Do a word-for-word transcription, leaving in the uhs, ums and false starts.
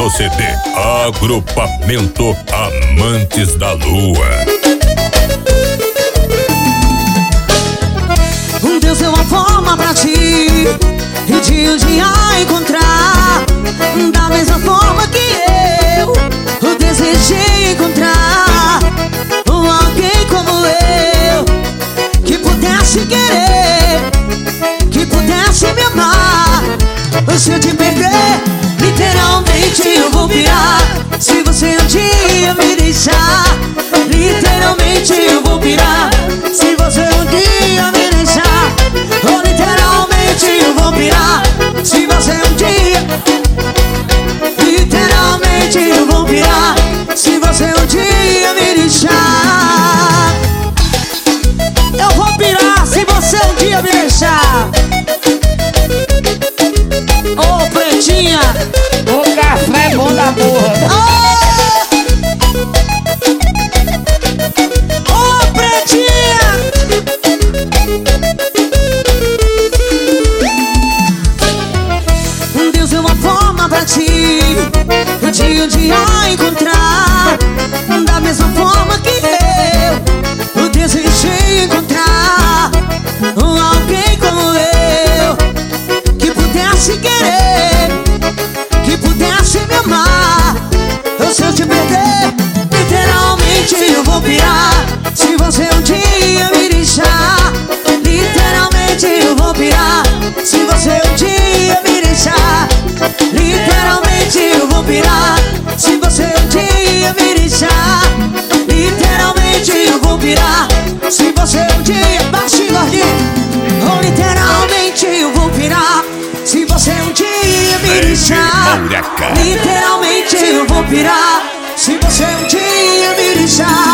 novo C D, Agrupamento Amantes da Lua. Deus deu uma forma pra ti e de um dia encontrar, da mesma forma que eu o desejei encontrar alguém como eu, que pudesse querer, que pudesse me amar. Se eu te perder, literalmente eu vou pirar. Se você um dia me deixar, literalmente eu vou pirar. Se você um dia me deixar, oh, literalmente eu vou pirar. Se você um dia, literalmente eu vou pirar. Se você um dia me deixar, eu vou pirar. Se você um dia me deixar. Ô, oh, pretinha, o café é bom da porra. Ô, oh, pretinha, Deus deu uma forma pra ti, eu de um dia encontrar, da mesma forma que eu, eu desejei encontrar alguém como eu, que pudesse querer, que pudesse me amar. Se eu te perder, literalmente eu vou pirar. Se você um dia me deixar, literalmente eu vou pirar. Se você um dia me deixar, literalmente eu vou pirar. Se você um dia me deixar, literalmente eu vou pirar. Se você um dia, baixe gordinho, oh, literalmente eu vou pirar. Se você um dia me deixar, literalmente eu vou pirar. Se você um dia me deixar,